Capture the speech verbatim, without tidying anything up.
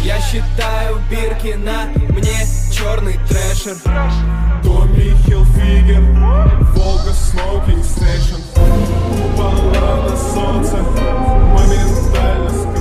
Я считаю бирки на мне, черный трэшер. Томми Хилфигер, Волга Смокинг Стейшн. Упала на солнце, моментально скрыла.